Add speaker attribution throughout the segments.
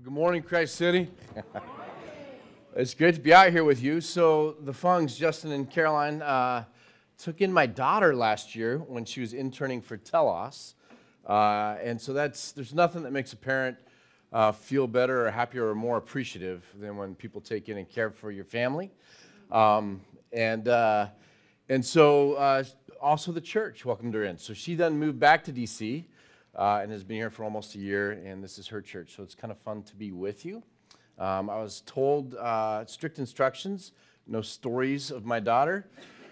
Speaker 1: Good morning, Christ City. It's great to be out here with you. So the Fungs, Justin and Caroline, took in my daughter last year when she was interning for Telos. And so there's nothing that makes a parent feel better or happier or more appreciative than when people take in and care for your family. And so also the church welcomed her in. So she then moved back to D.C., and has been here for almost a year, and this is her church, so it's kind of fun to be with you. I was told strict instructions, no stories of my daughter,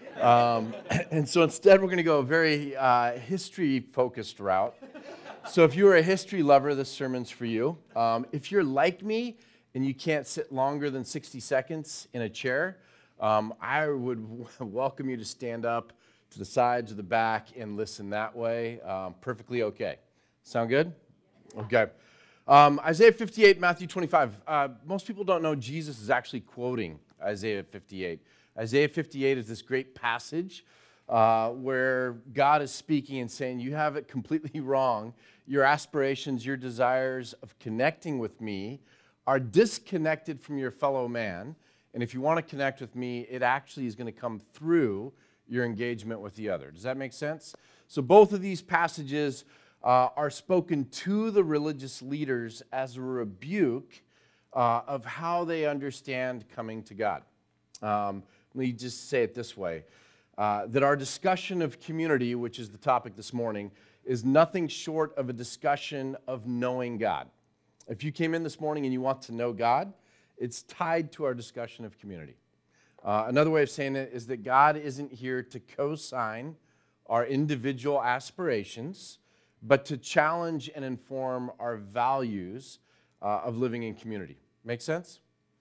Speaker 1: and so instead we're going to go a very history-focused route. So if you're a history lover, this sermon's for you. If you're like me and you can't sit longer than 60 seconds in a chair, I would welcome you to stand up to the sides or the back and listen that way. Perfectly okay. Sound good? Okay. Isaiah 58, Matthew 25. Most people don't know Jesus is actually quoting Isaiah 58. Isaiah 58 is this great passage where God is speaking and saying, you have it completely wrong. Your aspirations, your desires of connecting with me are disconnected from your fellow man. And if you want to connect with me, it actually is going to come through your engagement with the other. Does that make sense? So both of these passages are spoken to the religious leaders as a rebuke of how they understand coming to God. Let me just say it this way, that our discussion of community, which is the topic this morning, is nothing short of a discussion of knowing God. If you came in this morning and you want to know God, it's tied to our discussion of community. Another way of saying it is that God isn't here to co-sign our individual aspirations, but to challenge and inform our values of living in community. Make sense?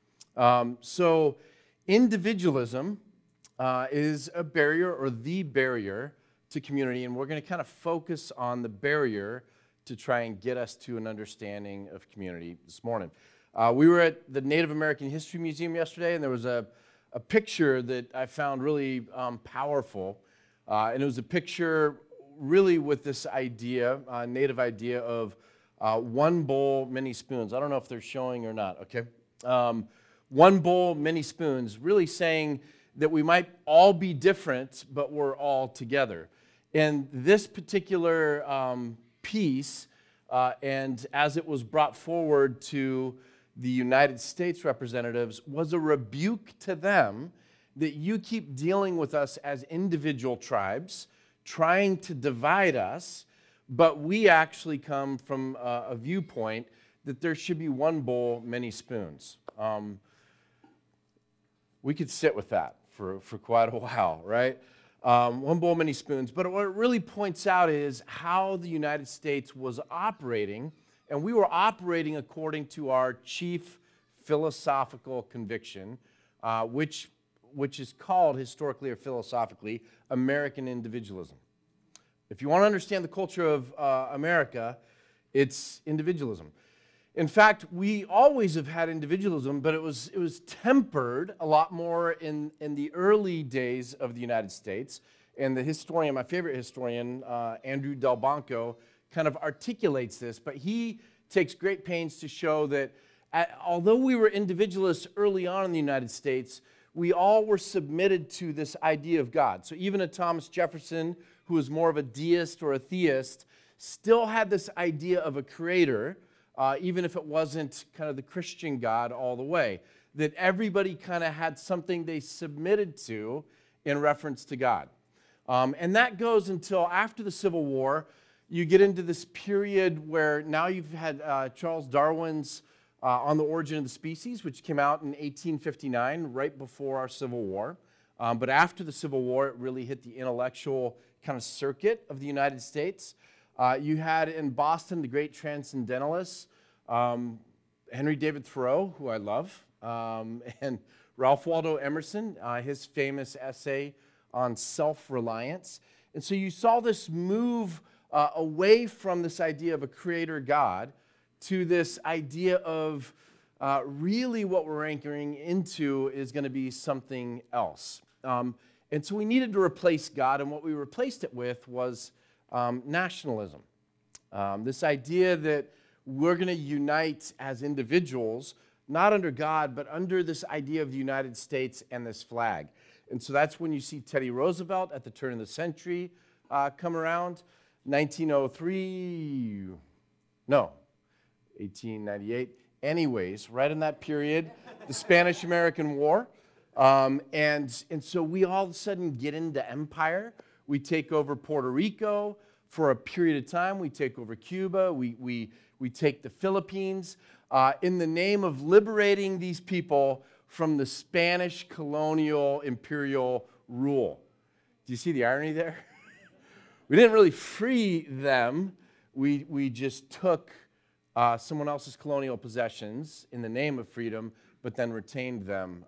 Speaker 1: So individualism is a barrier or the barrier to community, and we're going to kind of focus on the barrier to try and get us to an understanding of community this morning. We were at the Native American History Museum yesterday, and there was a picture that I found really powerful, and it was a picture really with this idea, native idea of one bowl, many spoons. I don't know if they're showing or not, okay? One bowl, many spoons, really saying that we might all be different, but we're all together. And this particular piece, and as it was brought forward to the United States representatives, was a rebuke to them that you keep dealing with us as individual tribes, trying to divide us, but we actually come from a viewpoint that there should be one bowl, many spoons. We could sit with that for quite a while, right? One bowl, many spoons. But what it really points out is how the United States was operating, and we were operating according to our chief philosophical conviction, which is called historically or philosophically American individualism. If you want to understand the culture of America, it's individualism. In fact, we always have had individualism, but it was tempered a lot more in the early days of the United States. And the historian, my favorite historian, Andrew Delbanco, kind of articulates this, but he takes great pains to show that although we were individualists early on in the United States, we all were submitted to this idea of God. So even a Thomas Jefferson, who was more of a deist or a theist, still had this idea of a creator, even if it wasn't kind of the Christian God all the way, that everybody kind of had something they submitted to in reference to God. And that goes until after the Civil War. You get into this period where now you've had Charles Darwin's On the Origin of the Species, which came out in 1859, right before our Civil War. But after the Civil War, it really hit the intellectual kind of circuit of the United States. You had in Boston the great transcendentalists, Henry David Thoreau, who I love, and Ralph Waldo Emerson, his famous essay on self-reliance. And so you saw this move away from this idea of a creator God to this idea of really what we're anchoring into is going to be something else. And so we needed to replace God, and what we replaced it with was nationalism. This idea that we're going to unite as individuals, not under God, but under this idea of the United States and this flag. And so that's when you see Teddy Roosevelt at the turn of the century come around. 1903, no, 1898. Anyways, right in that period, the Spanish-American War. And so we all of a sudden get into empire. We take over Puerto Rico for a period of time. We take over Cuba. We take the Philippines in the name of liberating these people from the Spanish colonial imperial rule. Do you see the irony there? We didn't really free them. We just took someone else's colonial possessions in the name of freedom, but then retained them.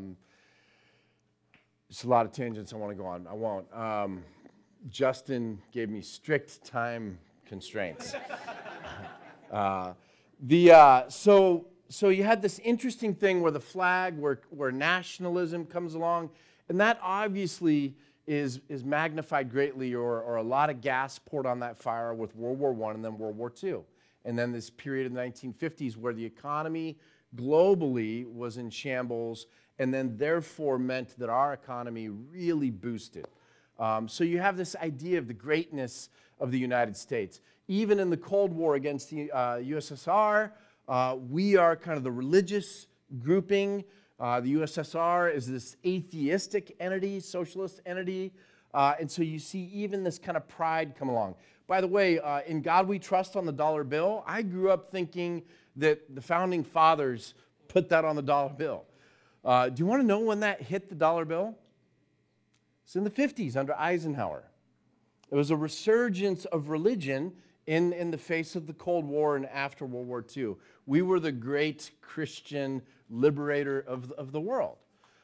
Speaker 1: There's a lot of tangents I want to go on. I won't. Justin gave me strict time constraints. So you had this interesting thing where the flag, where nationalism comes along, and that obviously is magnified greatly, or a lot of gas poured on that fire with World War I and then World War II. And then this period of the 1950s where the economy globally was in shambles, and then therefore meant that our economy really boosted. So you have this idea of the greatness of the United States. Even in the Cold War against the USSR, we are kind of the religious grouping. The USSR is this atheistic entity, socialist entity. And so you see even this kind of pride come along. By the way, in God We Trust on the dollar bill, I grew up thinking that the founding fathers put that on the dollar bill. Do you want to know when that hit the dollar bill? It's in the 50s under Eisenhower. It was a resurgence of religion in the face of the Cold War and after World War II. We were the great Christian liberator of the world.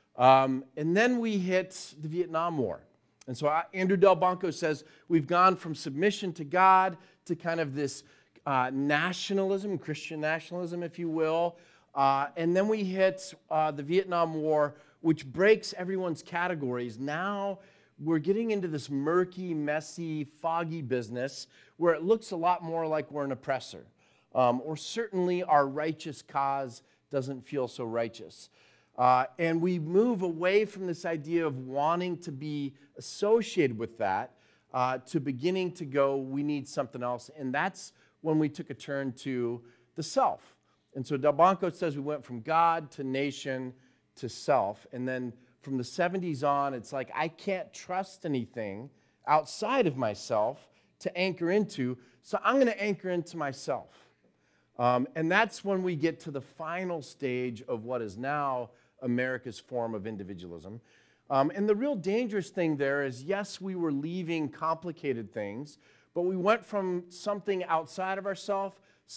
Speaker 1: And then we hit the Vietnam War. And so Andrew Delbanco says we've gone from submission to God to kind of this nationalism, Christian nationalism, if you will. And then we hit the Vietnam War, which breaks everyone's categories. Now we're getting into this murky, messy, foggy business where it looks a lot more like we're an oppressor. Or certainly our righteous cause doesn't feel so righteous. And we move away from this idea of wanting to be associated with that to beginning to go, we need something else. And that's when we took a turn to the self. And so Delbanco says we went from God to nation to self. And then from the 70s on, it's like I can't trust anything outside of myself to anchor into, so I'm going to anchor into myself. And that's when we get to the final stage of what is now America's form of individualism. And the real dangerous thing there is, yes, we were leaving complicated things, but we went from something outside of ourselves,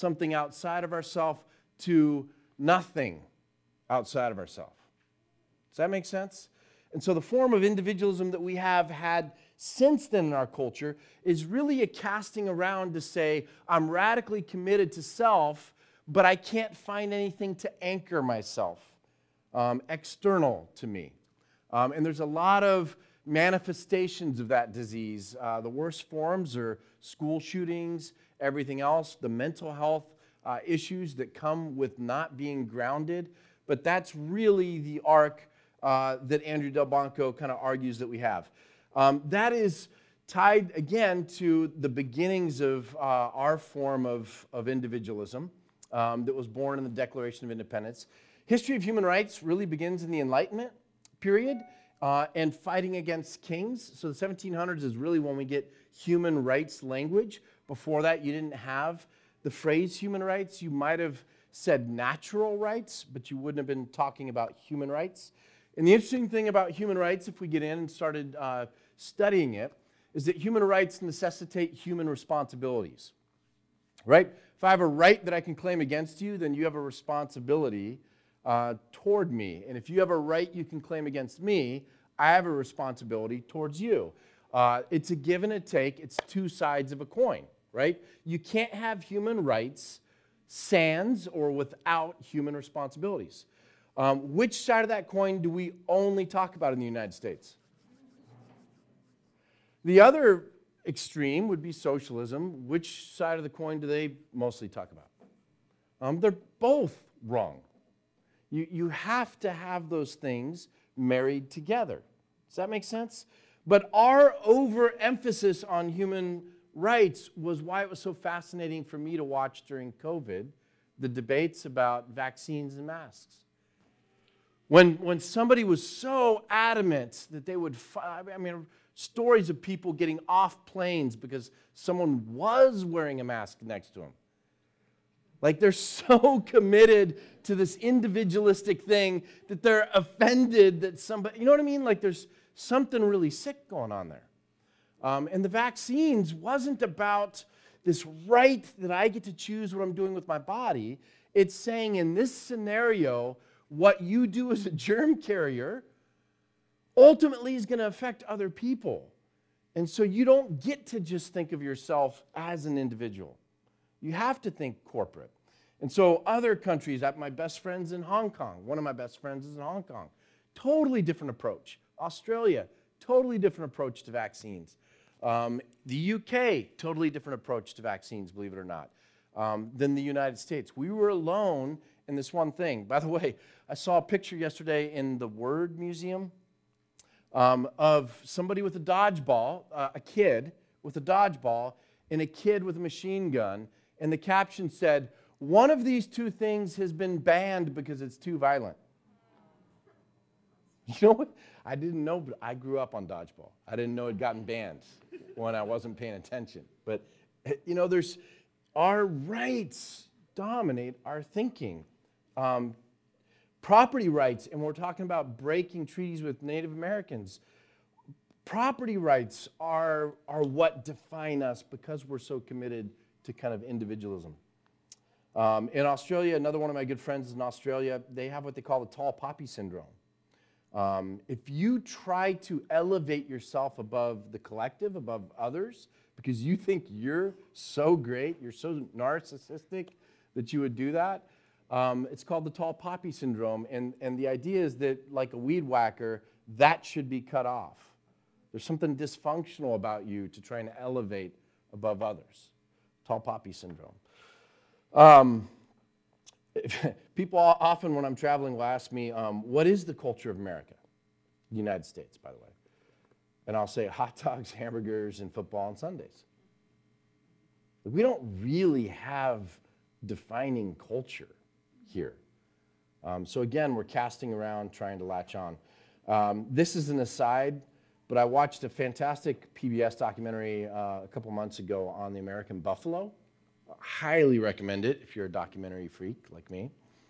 Speaker 1: to nothing outside of ourselves. Does that make sense? And so the form of individualism that we have had since then in our culture is really a casting around to say, I'm radically committed to self, but I can't find anything to anchor myself external to me. And there's a lot of manifestations of that disease. The worst forms are school shootings, everything else, the mental health issues that come with not being grounded. But that's really the arc that Andrew Delbanco kind of argues that we have. That is tied, again, to the beginnings of our form of individualism that was born in the Declaration of Independence. History of human rights really begins in the Enlightenment period and fighting against kings. So the 1700s is really when we get human rights language. Before that, you didn't have the phrase human rights. You might have said natural rights, but you wouldn't have been talking about human rights. And the interesting thing about human rights, if we get in and started studying it, is that human rights necessitate human responsibilities, right? If I have a right that I can claim against you, then you have a responsibility toward me. And if you have a right you can claim against me, I have a responsibility towards you. It's a give and a take. It's two sides of a coin, right? You can't have human rights sans or without human responsibilities. Which side of that coin do we only talk about in the United States? The other extreme would be socialism. Which side of the coin do they mostly talk about? They're both wrong. You have to have those things married together. Does that make sense? But our overemphasis on human rights was why it was so fascinating for me to watch during COVID, the debates about vaccines and masks. When somebody was so adamant that they would, stories of people getting off planes because someone was wearing a mask next to them. Like they're so committed to this individualistic thing that they're offended that somebody, you know what I mean? Like there's something really sick going on there. And the vaccines wasn't about this right that I get to choose what I'm doing with my body. It's saying in this scenario, what you do as a germ carrier ultimately is going to affect other people. And so you don't get to just think of yourself as an individual. You have to think corporate. And so other countries, my best friend's in Hong Kong. One of my best friends is in Hong Kong. Totally different approach. Australia, totally different approach to vaccines. The UK, totally different approach to vaccines, believe it or not, than the United States. We were alone in this one thing. By the way, I saw a picture yesterday in the Word Museum of somebody with a dodgeball, a kid with a dodgeball, and a kid with a machine gun. And the caption said, "One of these two things has been banned because it's too violent." You know what? I didn't know, but I grew up on dodgeball. I didn't know it had gotten banned when I wasn't paying attention. But, you know, our rights dominate our thinking. Property rights, and we're talking about breaking treaties with Native Americans. Property rights are what define us because we're so committed to kind of individualism. In Australia, another one of my good friends is in Australia, they have what they call the tall poppy syndrome. If you try to elevate yourself above the collective, above others, because you think you're so great, you're so narcissistic that you would do that, it's called the tall poppy syndrome. And the idea is that, like a weed whacker, that should be cut off. There's something dysfunctional about you to try and elevate above others. Tall poppy syndrome. People often, when I'm traveling, will ask me, what is the culture of America? The United States, by the way. And I'll say hot dogs, hamburgers, and football on Sundays. We don't really have defining culture here. So again, we're casting around, trying to latch on. This is an aside, but I watched a fantastic PBS documentary a couple months ago on the American buffalo. Highly recommend it if you're a documentary freak like me.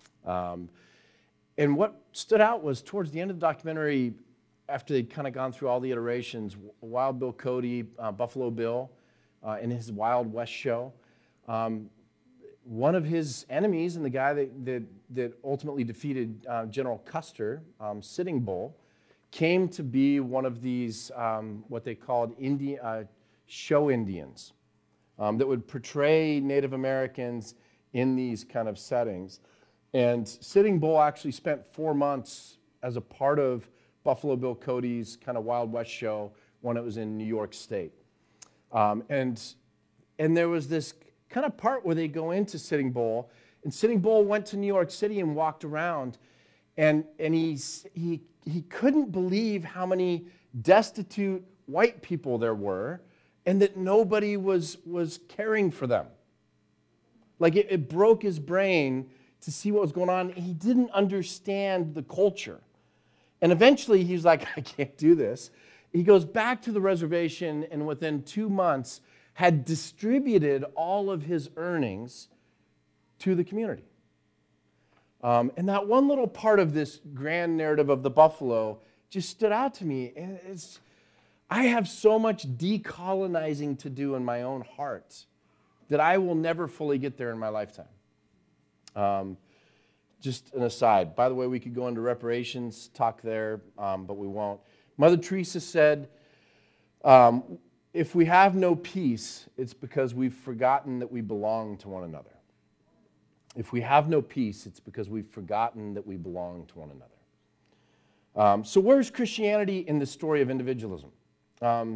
Speaker 1: And what stood out was towards the end of the documentary, after they'd kind of gone through all the iterations, Wild Bill Cody, Buffalo Bill, in his Wild West show, one of his enemies and the guy that ultimately defeated General Custer, Sitting Bull, came to be one of these, what they called show Indians. That would portray Native Americans in these kind of settings. And Sitting Bull actually spent 4 months as a part of Buffalo Bill Cody's kind of Wild West show when it was in New York State. And there was this kind of part where they go into Sitting Bull, and Sitting Bull went to New York City and walked around, and he couldn't believe how many destitute white people there were, and that nobody was caring for them. Like it broke his brain to see what was going on. He didn't understand the culture. And eventually he's like, I can't do this. He goes back to the reservation and within 2 months had distributed all of his earnings to the community. And that one little part of this grand narrative of the buffalo just stood out to me. And I have so much decolonizing to do in my own heart that I will never fully get there in my lifetime. Just an aside. By the way, we could go into reparations, talk there, but we won't. Mother Teresa said, if we have no peace, it's because we've forgotten that we belong to one another. If we have no peace, it's because we've forgotten that we belong to one another. So where's Christianity in the story of individualism?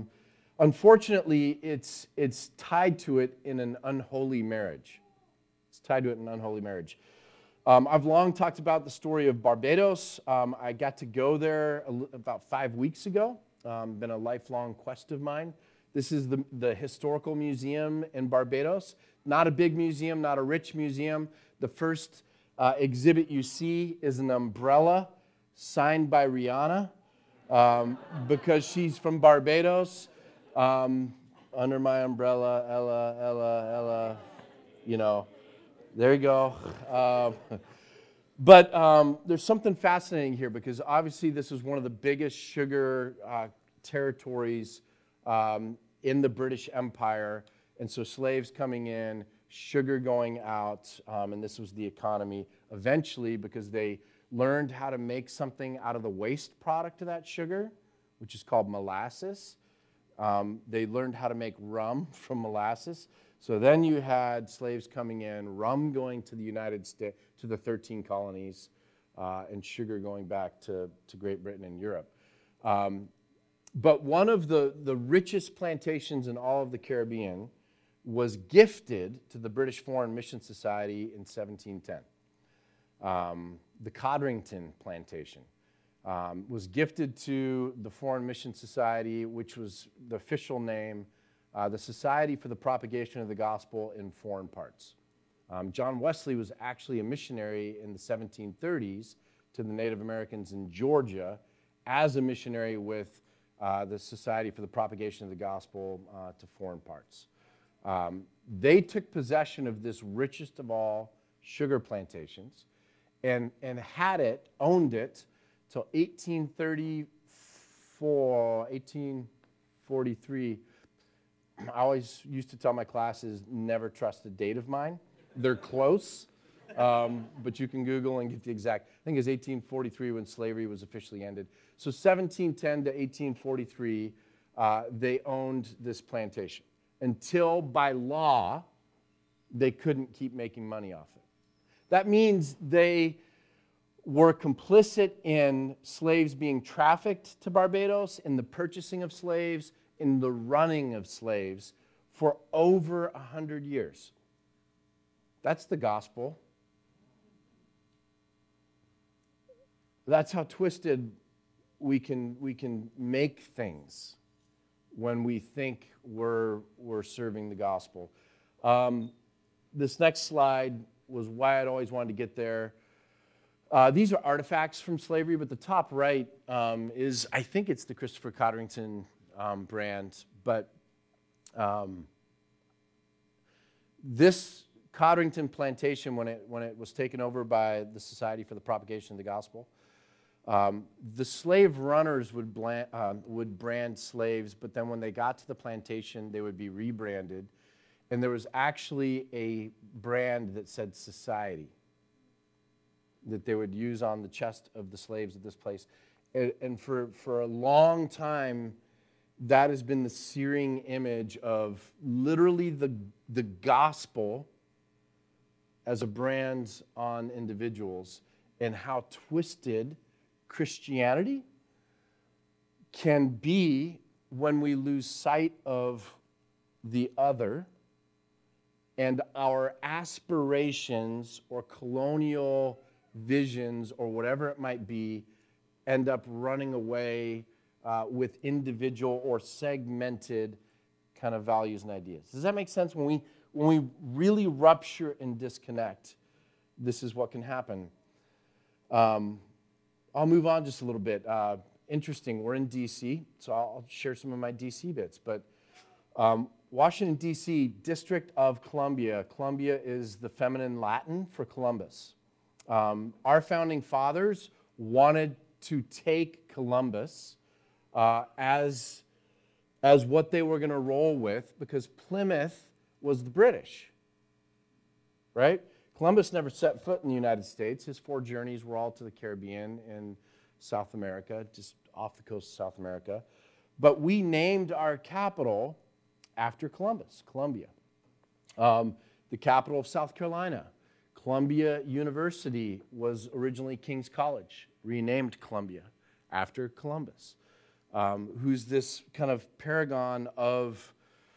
Speaker 1: Unfortunately, it's tied to it in an unholy marriage. It's tied to it in unholy marriage. I've long talked about the story of Barbados. I got to go there about 5 weeks ago. Been a lifelong quest of mine. This is the historical museum in Barbados. Not a big museum, not a rich museum. The first exhibit you see is an umbrella signed by Rihanna because she's from Barbados. Under my umbrella, Ella, Ella, Ella, you know. There you go. But there's something fascinating here because obviously this is one of the biggest sugar territories in the British Empire. And so slaves coming in, sugar going out, and this was the economy eventually because they learned how to make something out of the waste product of that sugar, which is called molasses. They learned how to make rum from molasses. So then you had slaves coming in, rum going to the United States, to the 13 colonies, and sugar going back to Great Britain and Europe. But one of the richest plantations in all of the Caribbean was gifted to the British Foreign Mission Society in 1710. The Codrington Plantation was gifted to the Foreign Mission Society, which was the official name, the Society for the Propagation of the Gospel in Foreign Parts. John Wesley was actually a missionary in the 1730s to the Native Americans in Georgia as a missionary with the Society for the Propagation of the Gospel to foreign parts. They took possession of this richest of all sugar plantations and had it, owned it, till 1843. I always used to tell my classes, never trust a date of mine. They're close, but you can Google and get the exact. I think it's 1843 when slavery was officially ended. So 1710 to 1843, they owned this plantation until by law, they couldn't keep making money off it. That means they were complicit in slaves being trafficked to Barbados, in the purchasing of slaves, in the running of slaves for over 100 years. That's the gospel. That's how twisted we can make things when we think we're serving the gospel. This next slide was why I'd always wanted to get there. These are artifacts from slavery, but the top right is, I think it's the Christopher Codrington brand, but this Codrington Plantation, when it was taken over by the Society for the Propagation of the Gospel, the slave runners would brand slaves, but then when they got to the plantation, they would be rebranded, and there was actually a brand that said Society that they would use on the chest of the slaves at this place. And for a long time, that has been the searing image of literally the gospel as a brand on individuals and how twisted Christianity can be when we lose sight of the other and our aspirations or colonial visions or whatever it might be end up running away with individual or segmented kind of values and ideas. Does that make sense? When we really rupture and disconnect, this is what can happen. I'll move on just a little bit. Interesting, we're in D.C., so I'll share some of my D.C. bits. But Washington, D.C., District of Columbia. Columbia is the feminine Latin for Columbus. Our founding fathers wanted to take Columbus as what they were going to roll with because Plymouth was the British, right? Columbus never set foot in the United States. His 4 journeys were all to the Caribbean and South America, just off the coast of South America. But we named our capital after Columbus, Columbia. The capital of South Carolina, Columbia University, was originally King's College, renamed Columbia after Columbus, who's this kind of paragon of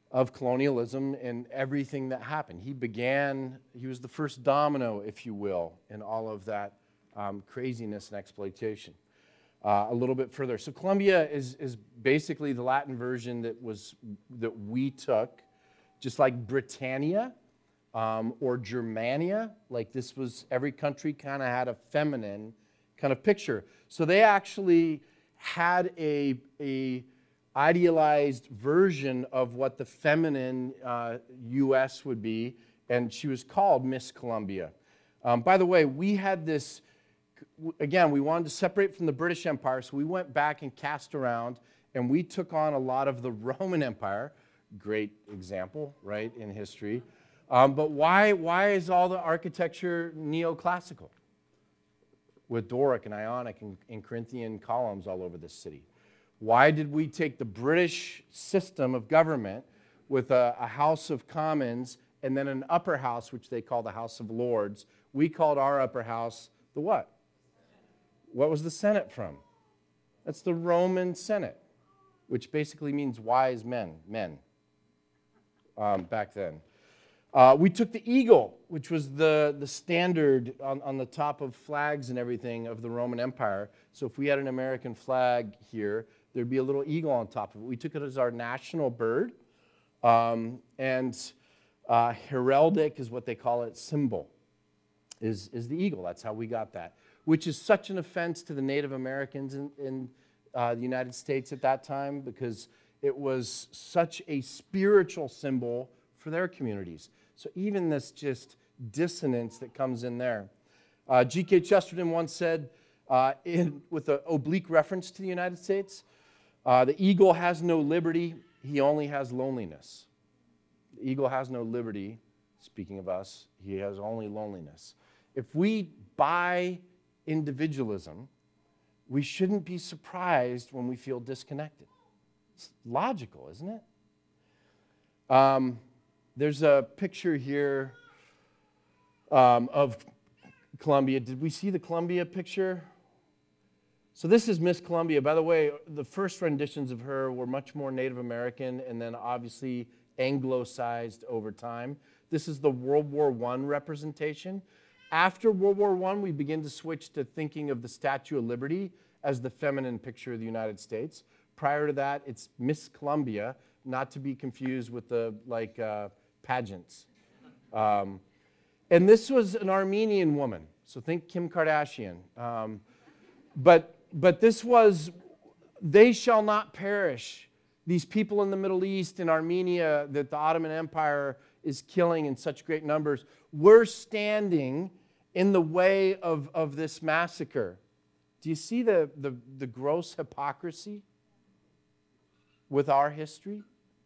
Speaker 1: of colonialism and everything that happened. He was the first domino, if you will, in all of that craziness and exploitation. A little bit further. So Colombia is basically the Latin version that we took, just like Britannia or Germania. Like this was, every country kind of had a feminine kind of picture. So they actually had a idealized version of what the feminine U.S. would be, and she was called Miss Colombia. By the way, we had this, again, we wanted to separate from the British Empire, so we went back and cast around, and we took on a lot of the Roman Empire. Great example, right, in history. But why is all the architecture neoclassical with Doric and Ionic and Corinthian columns all over this city? Why did we take the British system of government with a House of Commons and then an upper house, which they call the House of Lords? We called our upper house the what? What was the Senate from? That's the Roman Senate, which basically means wise men, back then. We took the eagle, which was the standard on the top of flags and everything of the Roman Empire. So if we had an American flag here, there'd be a little eagle on top of it. We took it as our national bird. Heraldic is what they call it, symbol, is the eagle. That's how we got that, which is such an offense to the Native Americans in the United States at that time, because it was such a spiritual symbol for their communities. So even this just dissonance that comes in there. G.K. Chesterton once said, with an oblique reference to the United States, the eagle has no liberty, he only has loneliness. The eagle has no liberty, speaking of us, he has only loneliness. If we buy individualism, we shouldn't be surprised when we feel disconnected. It's logical, isn't it? There's a picture here of Colombia. Did we see the Colombia picture? So this is Miss Colombia. By the way, the first renditions of her were much more Native American and then obviously Anglicized over time. This is the World War I representation. After World War I, we begin to switch to thinking of the Statue of Liberty as the feminine picture of the United States. Prior to that, it's Miss Colombia, not to be confused with the pageants. And this was an Armenian woman, so think Kim Kardashian. But this was, they shall not perish. These people in the Middle East, in Armenia, that the Ottoman Empire is killing in such great numbers, we're standing in the way of this massacre. Do you see the gross hypocrisy with our history?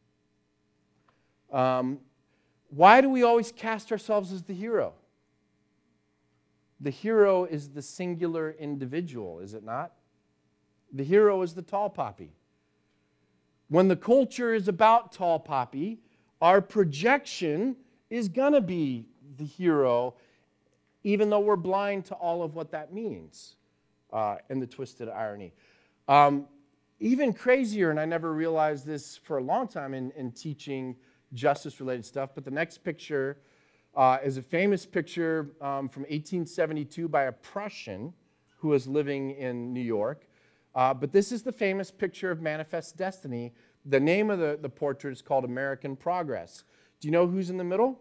Speaker 1: Why do we always cast ourselves as the hero? The hero is the singular individual, is it not? The hero is the tall poppy. When the culture is about tall poppy, our projection is going to be the hero, even though we're blind to all of what that means, and the twisted irony. Even crazier, and I never realized this for a long time in teaching justice-related stuff, but the next picture is a famous picture from 1872 by a Prussian who was living in New York. But this is the famous picture of Manifest Destiny. The name of the portrait is called American Progress. Do you know who's in the middle?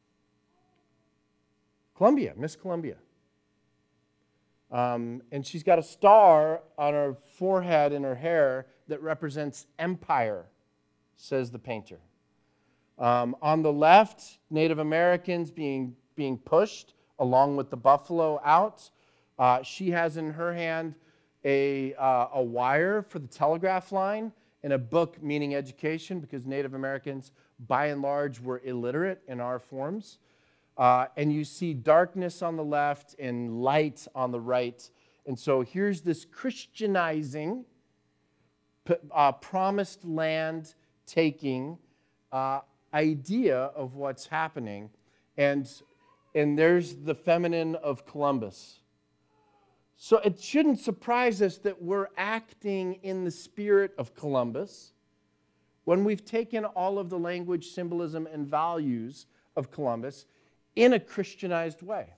Speaker 1: Columbia, Miss Columbia. And she's got a star on her forehead and her hair that represents empire, says the painter. On the left, Native Americans being pushed along with the buffalo out. She has in her hand a wire for the telegraph line and a book meaning education, because Native Americans, by and large, were illiterate in our forms. And you see darkness on the left and light on the right. And so here's this Christianizing, promised land taking idea of what's happening. And there's the feminine of Columbus. So it shouldn't surprise us that we're acting in the spirit of Columbus when we've taken all of the language, symbolism, and values of Columbus in a Christianized way.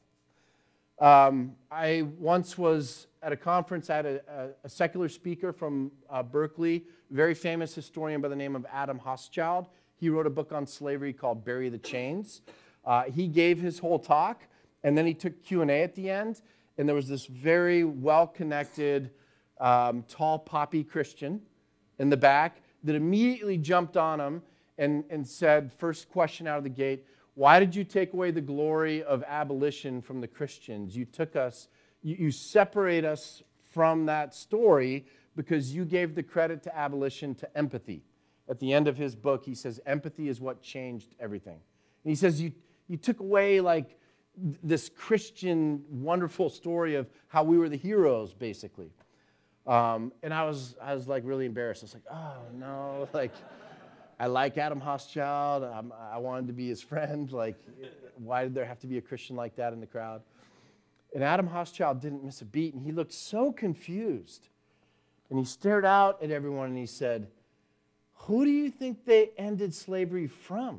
Speaker 1: I once was at a conference. I had a secular speaker from Berkeley, very famous historian by the name of Adam Hochschild. He wrote a book on slavery called Bury the Chains. He gave his whole talk, and then he took Q&A at the end, and there was this very well-connected, tall poppy Christian in the back that immediately jumped on him and said, first question out of the gate, why did you take away the glory of abolition from the Christians? You took us, you separate us from that story because you gave the credit to abolition to empathy. At the end of his book, he says, empathy is what changed everything. And he says, you took away like this Christian wonderful story of how we were the heroes, basically. And I was like really embarrassed. I was like, oh no, like, I like Adam Hochschild. I wanted to be his friend. Like, why did there have to be a Christian like that in the crowd? And Adam Hochschild didn't miss a beat, and he looked so confused. And he stared out at everyone, and he said, who do you think they ended slavery from?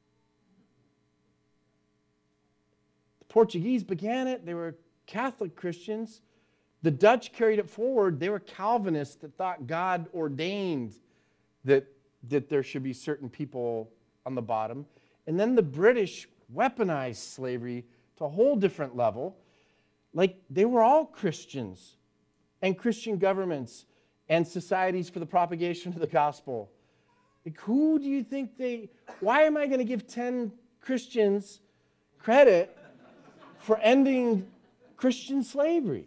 Speaker 1: The Portuguese began it. They were Catholic Christians. The Dutch carried it forward. They were Calvinists that thought God ordained that there should be certain people on the bottom. And then the British weaponized slavery to a whole different level. Like, they were all Christians and Christian governments and societies for the propagation of the gospel. Like, who do you think why am I going to give 10 Christians credit for ending Christian slavery?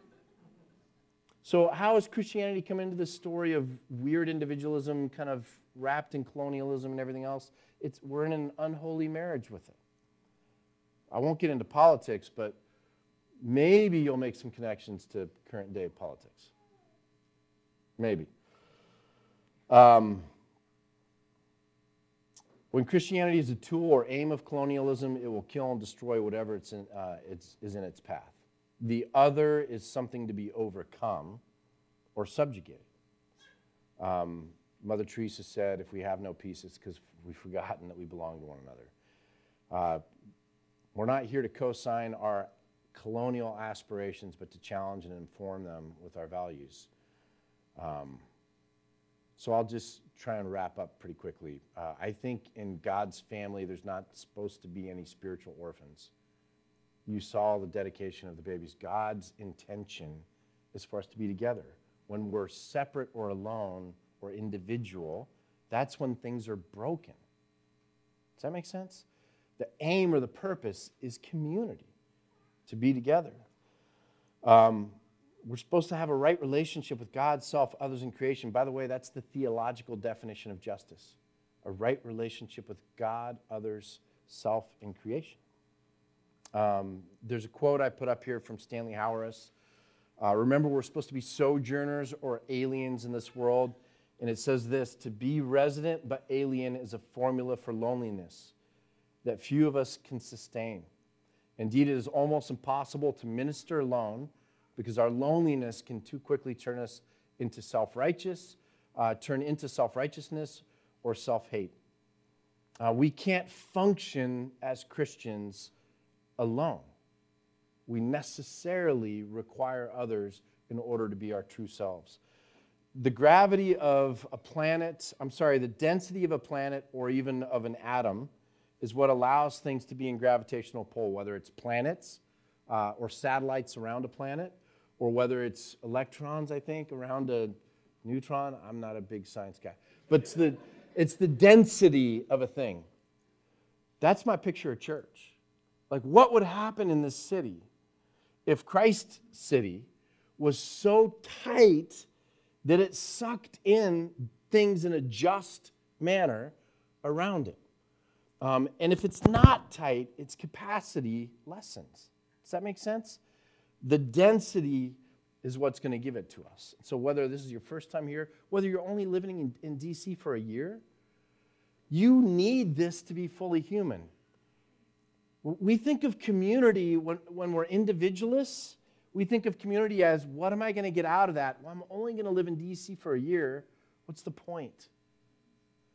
Speaker 1: So how has Christianity come into this story of weird individualism kind of wrapped in colonialism and everything else? We're in an unholy marriage with it. I won't get into politics, but maybe you'll make some connections to current day politics. Maybe. When Christianity is a tool or aim of colonialism, it will kill and destroy whatever is in its path. The other is something to be overcome or subjugated. Mother Teresa said, if we have no peace, it's because we've forgotten that we belong to one another. We're not here to co-sign our colonial aspirations, but to challenge and inform them with our values. So I'll just try and wrap up pretty quickly. I think in God's family, there's not supposed to be any spiritual orphans. You saw the dedication of the babies. God's intention is for us to be together. When we're separate or alone or individual, that's when things are broken. Does that make sense? The aim or the purpose is community, to be together. We're supposed to have a right relationship with God, self, others, and creation. By the way, that's the theological definition of justice. A right relationship with God, others, self, and creation. There's a quote I put up here from Stanley Hauerwas. Remember, we're supposed to be sojourners or aliens in this world. And it says this, to be resident but alien is a formula for loneliness that few of us can sustain. Indeed, it is almost impossible to minister alone because our loneliness can too quickly turn us into self-righteousness or self-hate. We can't function as Christians alone. We necessarily require others in order to be our true selves. The gravity of a planet, the density of a planet or even of an atom is what allows things to be in gravitational pull, whether it's planets or satellites around a planet, or whether it's electrons, I think, around a neutron. I'm not a big science guy. But it's the density of a thing. That's my picture of church. Like, what would happen in this city if Christ City was so tight that it sucked in things in a just manner around it? And if it's not tight, its capacity lessens. Does that make sense? The density is what's going to give it to us. So whether this is your first time here, whether you're only living in DC for a year, you need this to be fully human. We think of community when we're individualists. We think of community as, what am I going to get out of that? Well, I'm only going to live in DC for a year. What's the point?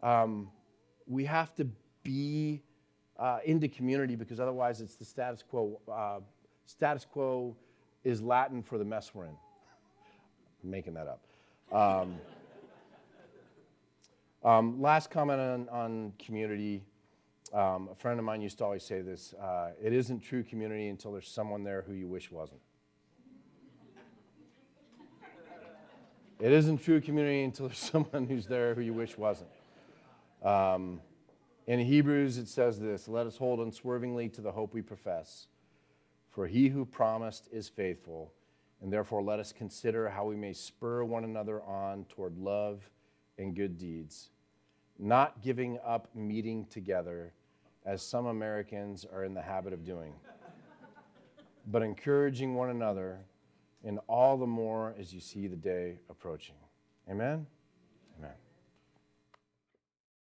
Speaker 1: We have to be into community because otherwise it's the status quo. Status quo is Latin for the mess we're in. I'm making that up. Last comment on community. A friend of mine used to always say this, it isn't true community until there's someone there who you wish wasn't. It isn't true community until there's someone who's there who you wish wasn't. In Hebrews, it says this, let us hold unswervingly to the hope we profess, for he who promised is faithful, and therefore let us consider how we may spur one another on toward love and good deeds, not giving up meeting together, as some Americans are in the habit of doing, but encouraging one another, and all the more as you see the day approaching. Amen? Amen.